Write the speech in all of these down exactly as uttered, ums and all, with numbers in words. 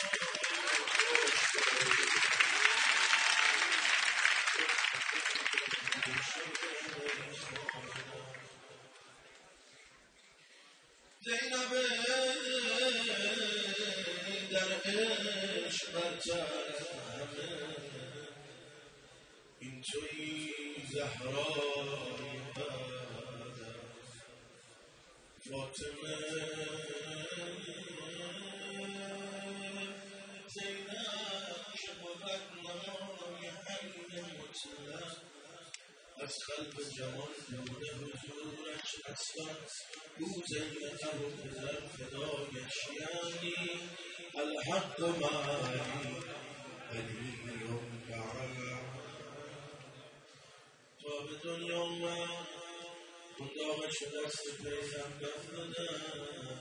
زینب در عشق برتر همه، این تویی زهرای بدر فاطمه. زینب که بود نمای حی مطلق، از قلب جمال نور حضورش اصلا او زینب و پدر فدایش، یعنی الحق معی علی بعد. تا به دنیا اومد انداغش دست پیغمبر دادن،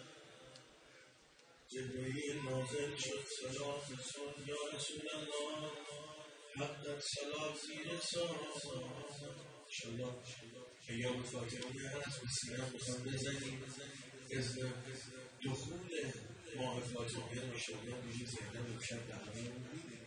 جبرئیل نازل شد سلام رسول، یا رسول الله حقت سلام زیر سلام. انشالله ایام فاطمیه هست، به سینه میخوام بزنیم اذن دخول ماه فاطمیه رو انشالله بگی زنده بکشن به همه اون میدیم.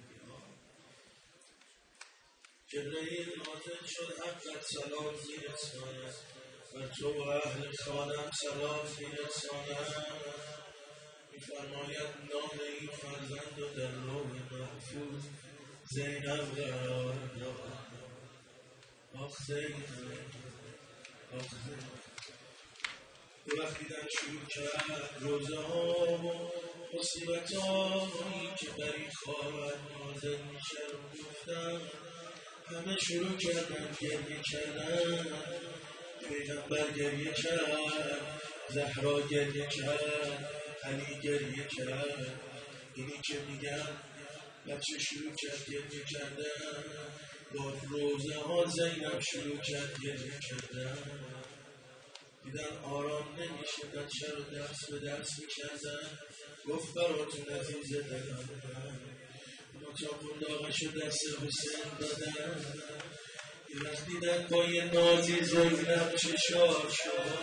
جبرئیل نازل شد حقت سلام زیر سلام، و تو و اهل خانم سلام زیر سلام. میفرماید نام این فرزند و در لوح محفوظ زینب قرار داد. آخ زینب، آخ زینب. به وقتی در شروع کرد روزه ها و مصیبت هایی که بری خواهد نازل میشه رو گفتن، همه شروع کردن گریه کردن. پیغمبر گریه کرد، زهرا گریه کرد، علی گریه کرد. اینی که میگن بچه شروع کرد گریه کردن، با روزه ها زینب شروع کرد گریه کردن. دیدن آرام نمیشه، بچه رو درس به درس میکردن. گفت براتون عزیز دلم، نوتا قنداغش رو دست حسین دادن. این وقت دیدن با یه نازی زینب چشاش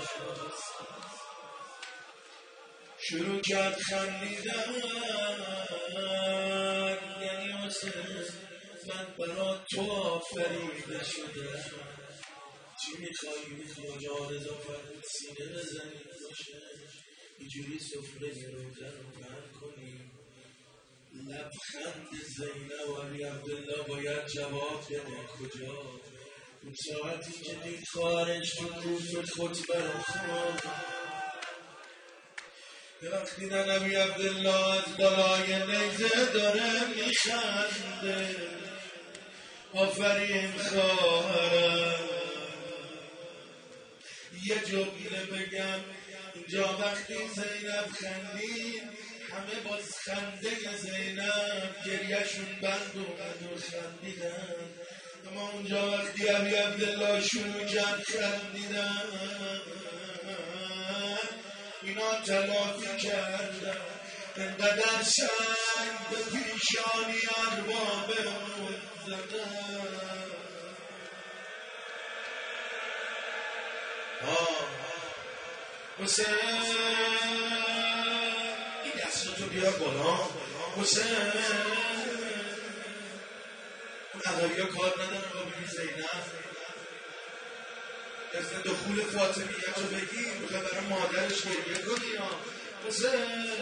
شروع کرد خندیدن. یعنی حسین من برات تو آفریده شده، چی میخوایی؟ میخوای جا رضا فرمود سینه بزنی باشه، اینجوری سفره روزه رو پهن کنی. لبخند زینب و علی عبدالله باید جواب بده کجا. اون ساعتی که دید خواهرش تو کوفه خطبه رو خواند، یه وقت دیدن علی عبدالله از بالای نیزه داره میخنده. آفرین خواهرم. یه جمله بگم اینجا وقتی زینب خندید، همه باز خنده زینب گریهشون بند اومد و خندیدن. اما اونجا وقتی علی عبدالله شروع کرد خندیدن، اینا تلافی کردن. انقدر سنگ به پیشانی اربابمون زدن. حسین این دستتو بیار بالا. حسین اون عقبی ها کار ندارن با بگی زینب اذن دخول فاطمیت رو بگی، میخواه برای مادرش گریه کنی. حسین